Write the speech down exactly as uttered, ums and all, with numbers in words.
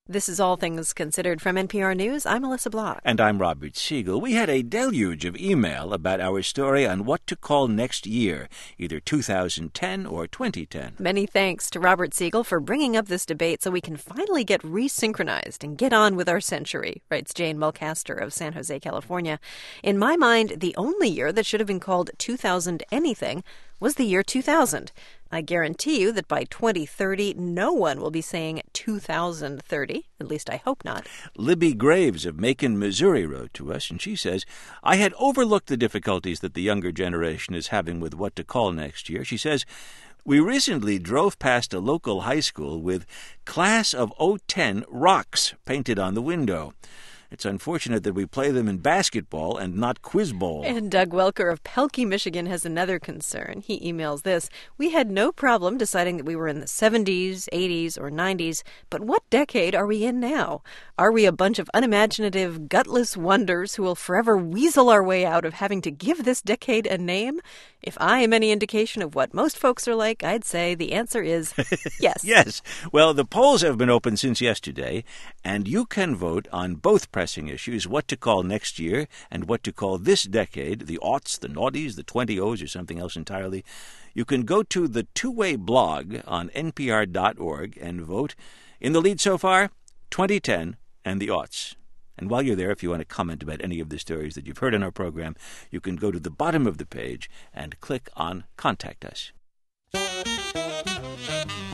This is All Things Considered from N P R News. I'm Melissa Block. And I'm Robert Siegel. We had a deluge of email about our story on what to call next year, either two thousand ten or twenty ten. Many thanks to Robert Siegel for bringing up this debate so we can finally get resynchronized and get on with our century, writes Jane Mulcaster of San Jose, California. In my mind, the only year that should have been called two thousand anything was the year two thousand. I guarantee you that by twenty thirty, no one will be saying two thousand thirty. At least I hope not. Libby Graves of Macon, Missouri wrote to us, and she says, I had overlooked the difficulties that the younger generation is having with what to call next year. She says, we recently drove past a local high school with Class of oh ten rocks painted on the window. It's unfortunate that we play them in basketball and not quiz bowl. And Doug Welker of Pelkey, Michigan has another concern. He emails this. We had no problem deciding that we were in the seventies, eighties, or nineties, but what decade are we in now? Are we a bunch of unimaginative, gutless wonders who will forever weasel our way out of having to give this decade a name? If I am any indication of what most folks are like, I'd say the answer is yes. Yes. Well, the polls have been open since yesterday, and you can vote on both pressing issues, what to call next year and what to call this decade, the aughts, the noughties, the twenty-ohs, or something else entirely. You can go to the two-way blog on N P R dot org and vote. In the lead so far, twenty ten and the aughts. And while you're there, if you want to comment about any of the stories that you've heard on our program, you can go to the bottom of the page and click on Contact Us.